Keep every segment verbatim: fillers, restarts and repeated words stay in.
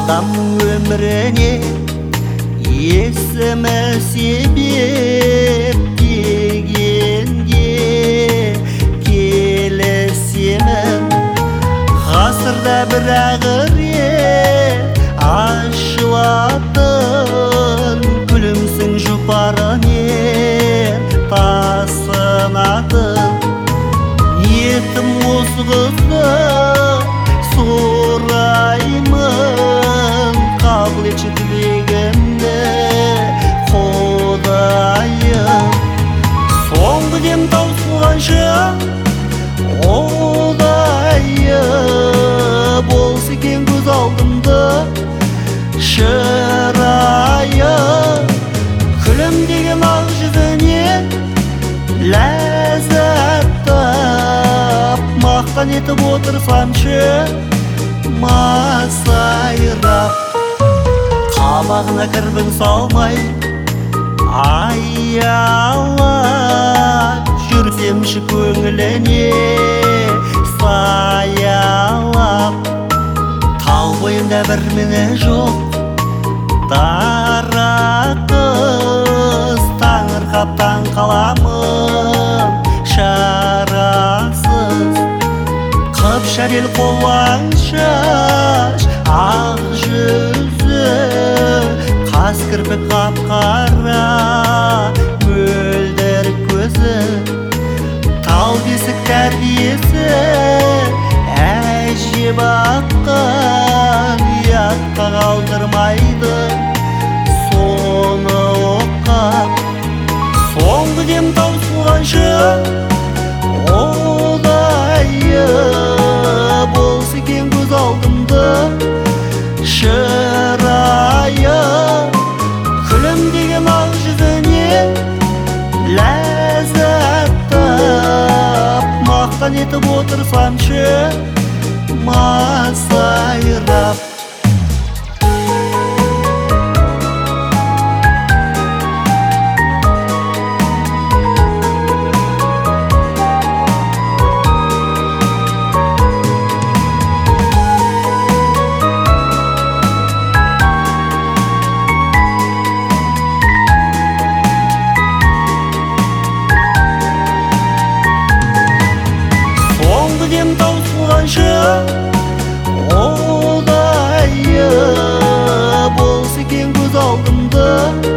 Адамның өміріне есімі себеп дегенге келісемін. Ғасырда бір ақырет ашылатын, күлімсің жұпарымен тасынатын. Ниетім осы қызды сұраймын, қабыл етші тілегімді Құдайым. Соңғы дем таусылғанша ұдайы болса екен көз алдымда шырайы. Күлімдеген ақ жүзінен ләззат тап, мақтан етіп отырсамшы масайрап. Қабағына кірбің салмай аялап жүрсемші көңіліне саялап. Тау бойында бір мені жоқ дара қыз, таңырқап таң қаламын шарасыз. Қып-шәрел қолаң шаш, ақ жүзі, қас кірпік қап-қара, мөлдір көзі. Тал бесік тәрбиесі әже баққан, ұятқа қалдырмайды соны оққан. Соңғы дем таусылғанша ұдайы болса екен көз алдымда шырайы. Күлімдеген ақ жүзінен ләззат тап, мақтан етіп отырсамшы масайрап. Дем таусылғанша ұдайы болса екен көз алдымда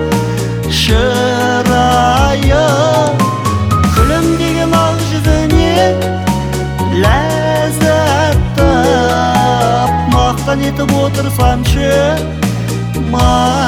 шырайы. Күлімдеген ақ жүзінен ләззат тап, мақтан етіп отырсамшы